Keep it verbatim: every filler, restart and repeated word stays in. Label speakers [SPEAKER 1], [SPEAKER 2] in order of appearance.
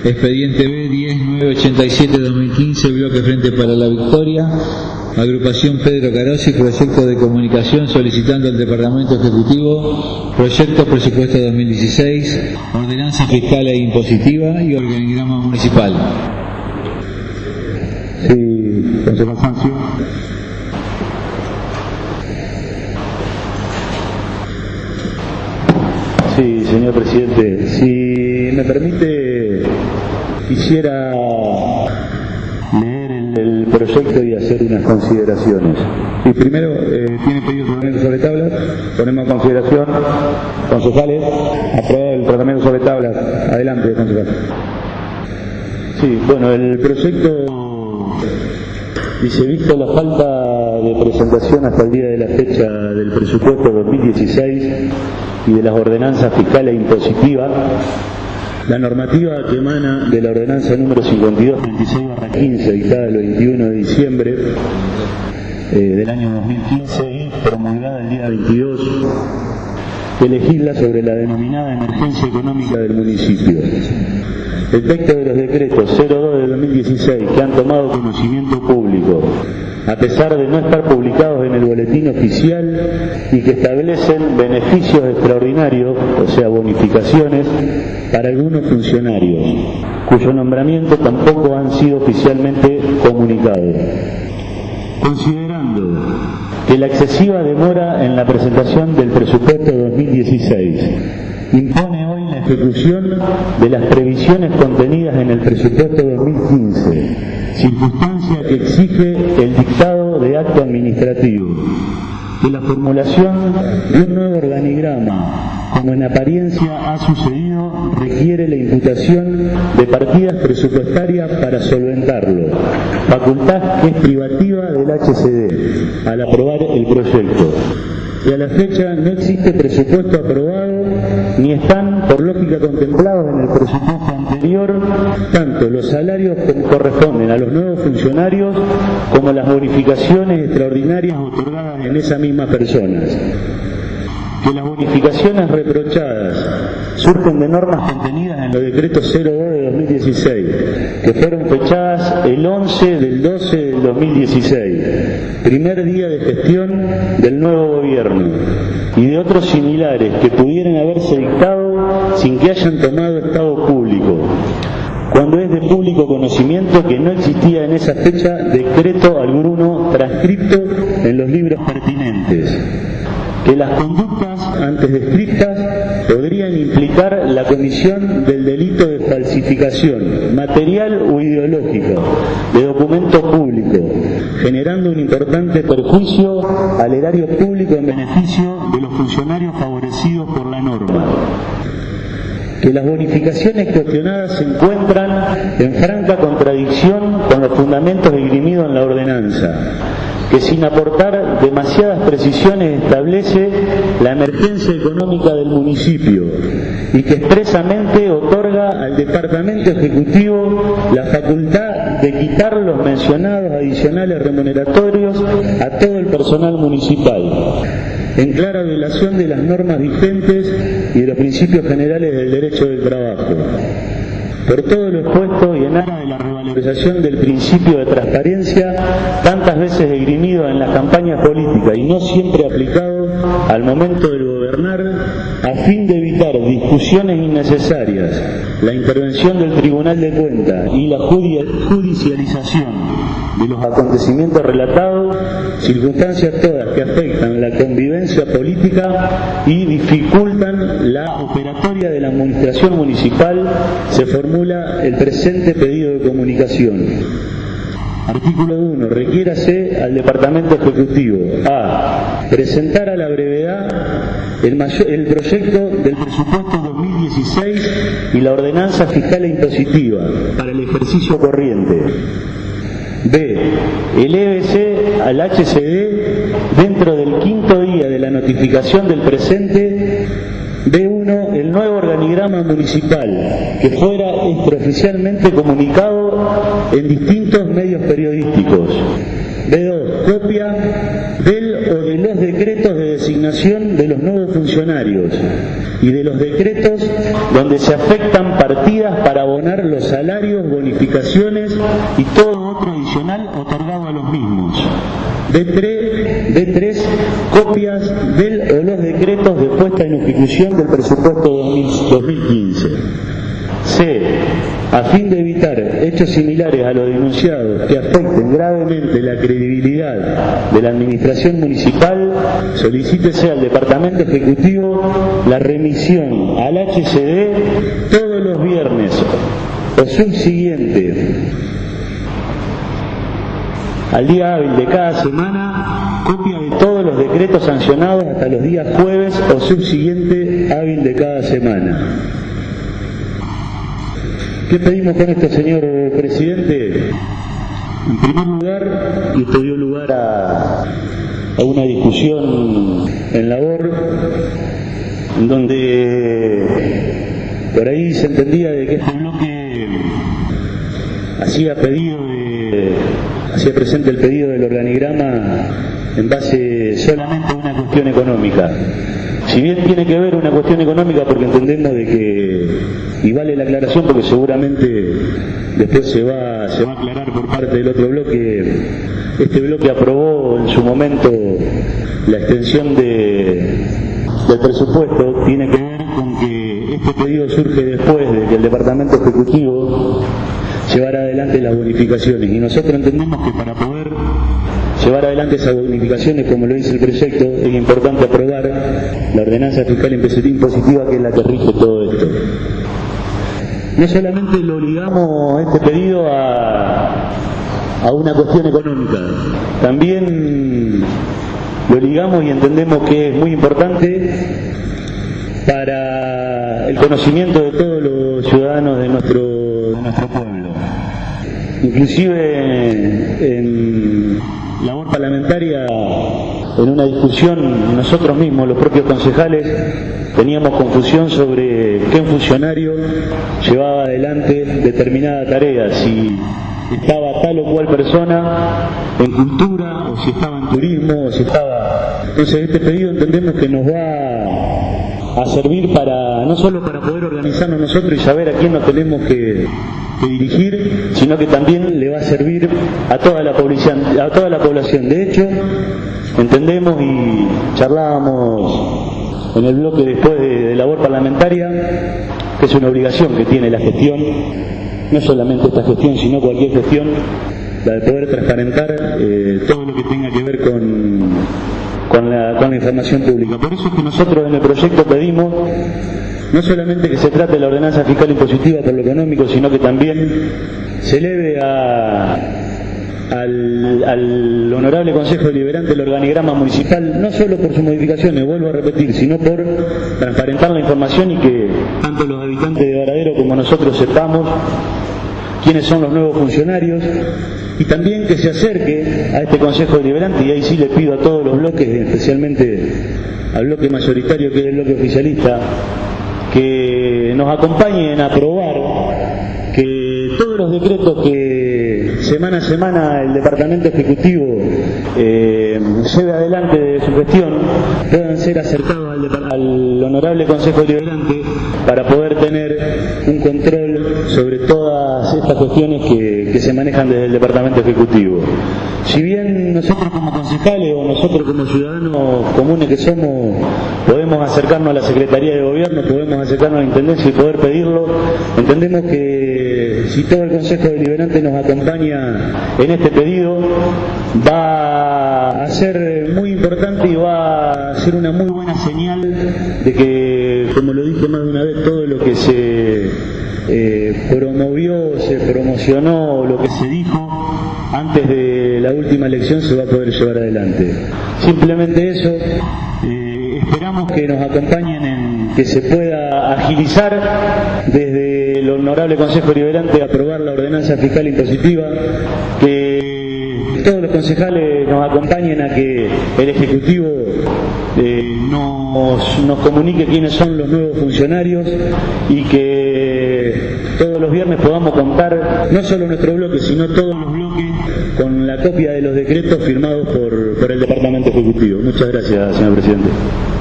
[SPEAKER 1] Expediente B diez mil novecientos ochenta y siete guión dos mil quince, Bloque Frente para la Victoria, Agrupación Pedro Carossi, proyecto de comunicación solicitando al Departamento Ejecutivo proyecto presupuesto dos mil dieciséis, ordenanza fiscal e impositiva y organigrama municipal.
[SPEAKER 2] Sí, concejal Sancio. Sí, señor presidente, si me permite, quisiera leer el, el proyecto y hacer unas consideraciones. Y primero, eh, tiene pedido tratamiento sobre tablas, ponemos a consideración, concejales, aprobado el tratamiento sobre tablas. Adelante, concejal. Sí, bueno, el proyecto dice, visto la falta de presentación hasta el día de la fecha del presupuesto dos mil dieciséis y de las ordenanzas fiscales e impositivas, la normativa que emana de la ordenanza número cincuenta y dos treinta y seis barra quince, dictada el veintiuno de diciembre eh, del año dos mil quince y promulgada el día veintidós, que legisla sobre la denominada emergencia económica del municipio. El texto de los decretos cero dos de dos mil dieciséis, que han tomado conocimiento público, a pesar de no estar publicados en el boletín oficial y que establecen beneficios extraordinarios, o sea, bonificaciones, para algunos funcionarios, cuyo nombramiento tampoco han sido oficialmente comunicados. Considerando que la excesiva demora en la presentación del presupuesto dos mil dieciséis impone hoy la ejecución de las previsiones contenidas en el presupuesto dos mil quince, circunstancia que exige el dictado de acto administrativo, que la formulación de un nuevo organigrama, como en apariencia ha sucedido, requiere la imputación de partidas presupuestarias para solventarlo, facultad que es privativa del H C D al aprobar el proyecto. Y a la fecha no existe presupuesto aprobado, ni están, por lógica, contemplados en el presupuesto anterior tanto los salarios que corresponden a los nuevos funcionarios como las bonificaciones extraordinarias otorgadas en esas mismas personas. Que las bonificaciones reprochadas surgen de normas contenidas en los decretos cero dos de dos mil dieciséis, que fueron fechadas el once del doce del dos mil dieciséis, primer día de gestión del nuevo gobierno, y de otros similares que pudieran haberse dictado sin que hayan tomado estado público, cuando es de público conocimiento que no existía en esa fecha decreto alguno transcripto en los libros pertinentes. Que las conductas antes descritas podrían implicar la comisión del delito de falsificación material o ideológica de documento público, generando un importante perjuicio al erario público en beneficio de los funcionarios favorecidos por la norma. Que las bonificaciones cuestionadas se encuentran en franca contradicción con los fundamentos esgrimidos en la ordenanza, que sin aportar demasiadas precisiones establece la emergencia económica del municipio y que expresamente otorga al Departamento Ejecutivo la facultad de quitar los mencionados adicionales remuneratorios a todo el personal municipal, en clara violación de las normas vigentes y de los principios generales del derecho del trabajo. Por todo lo expuesto y en aras de la revalorización del principio de transparencia, tantas veces esgrimido en las campañas políticas y no siempre aplicado al momento de gobernar, a fin de evitar discusiones innecesarias, la intervención del Tribunal de Cuentas y la judicialización de los acontecimientos relatados, circunstancias todas que afectan la convivencia política y dificultan la operatoria de la administración municipal, se formula el presente pedido de comunicación. Artículo uno. Requiérase al Departamento Ejecutivo a presentar a la brevedad el, mayor, el proyecto del presupuesto dos mil dieciséis y la ordenanza fiscal e impositiva para el ejercicio corriente. B. Elévese al H C D dentro del quinto día de la notificación del presente. B uno. El nuevo organigrama municipal que fuera extraoficialmente comunicado en distintos medios periodísticos. B dos, copia del o de los decretos de designación de los nuevos funcionarios y de los decretos donde se afectan partidas para abonar los salarios, bonificaciones y todo otro adicional otorgado a los mismos. B tres, B tres, copias del o los decretos de puesta en ejecución del presupuesto dos mil quince. C. A fin de evitar hechos similares a los denunciados que afecten gravemente la credibilidad de la administración municipal, solicítese al Departamento Ejecutivo la remisión al H C D todos los viernes o subsiguiente al día hábil de cada semana, copia de todos los decretos sancionados hasta los días jueves o subsiguiente hábil de cada semana. ¿Qué pedimos con esto, señor presidente? En primer lugar, y esto dio lugar a, a una discusión en labor, en donde por ahí se entendía de que este bloque hacía pedido de, hacía presente el pedido del organigrama en base solamente a una cuestión económica. Si bien tiene que ver una cuestión económica, porque entendemos de que, y vale la aclaración porque seguramente después se va, se va a aclarar por parte del otro bloque, este bloque aprobó en su momento la extensión de, del presupuesto, tiene que ver con que este pedido surge después de que el Departamento Ejecutivo llevara adelante las bonificaciones, y nosotros entendemos que para poder llevar adelante esas bonificaciones, como lo dice el proyecto, es importante aprobar la ordenanza fiscal impositiva, que es la que rige todo esto. No solamente lo ligamos este pedido a, a una cuestión económica, también lo ligamos y entendemos que es muy importante para el conocimiento de todos los ciudadanos de nuestro, de nuestro pueblo. Inclusive en labor parlamentaria, en una discusión, nosotros mismos, los propios concejales, teníamos confusión sobre qué funcionario llevaba adelante determinada tarea, si estaba tal o cual persona en cultura, o si estaba en turismo, o si estaba... Entonces este pedido entendemos que nos va a servir para, no solo para poder organizarnos nosotros y saber a quién nos tenemos que, que dirigir, sino que también le va a servir a toda la población, a toda la población. De hecho, entendemos y charlábamos en el bloque después de, de labor parlamentaria, que es una obligación que tiene la gestión, no solamente esta gestión, sino cualquier gestión, la de poder transparentar eh, todo lo que tenga que ver con, con, la, con la información pública. Por eso es que nosotros en el proyecto pedimos no solamente que se trate la ordenanza fiscal impositiva por lo económico, sino que también se eleve a, al, al Honorable Consejo Deliberante el organigrama municipal, no solo por sus modificaciones, vuelvo a repetir, sino por transparentar la información y que tanto los habitantes de Varadero como nosotros sepamos quiénes son los nuevos funcionarios, y también que se acerque a este Consejo Deliberante, y ahí sí le pido a todos los bloques, especialmente al bloque mayoritario que es el bloque oficialista, que nos acompañen a aprobar que todos los decretos que semana a semana el Departamento Ejecutivo eh, lleve adelante de su gestión puedan ser acercados al, al Honorable Consejo Deliberante para poder tener un control sobre todas estas cuestiones que, que se manejan desde el Departamento Ejecutivo. Si bien nosotros como concejales o nosotros como ciudadanos comunes que somos podemos acercarnos a la Secretaría de Gobierno, podemos acercarnos a la Intendencia y poder pedirlo, entendemos que si todo el Consejo Deliberante nos acompaña en este pedido va a ser muy importante y va a ser una muy buena señal de que, como lo dije más de una vez, todo lo que se eh, promovió, se promocionó, lo que se dijo antes de la última elección se va a poder llevar adelante. Simplemente eso, eh, esperamos que nos acompañen en que se pueda agilizar desde el Honorable Consejo Deliberante a aprobar la ordenanza fiscal impositiva, que todos los concejales nos acompañen a que el Ejecutivo eh, nos, nos comunique quiénes son los nuevos funcionarios y que todos los viernes podamos contar, no solo nuestro bloque, sino todos los bloques, con la copia de los decretos firmados por, por el Departamento Ejecutivo. Muchas gracias, señor presidente.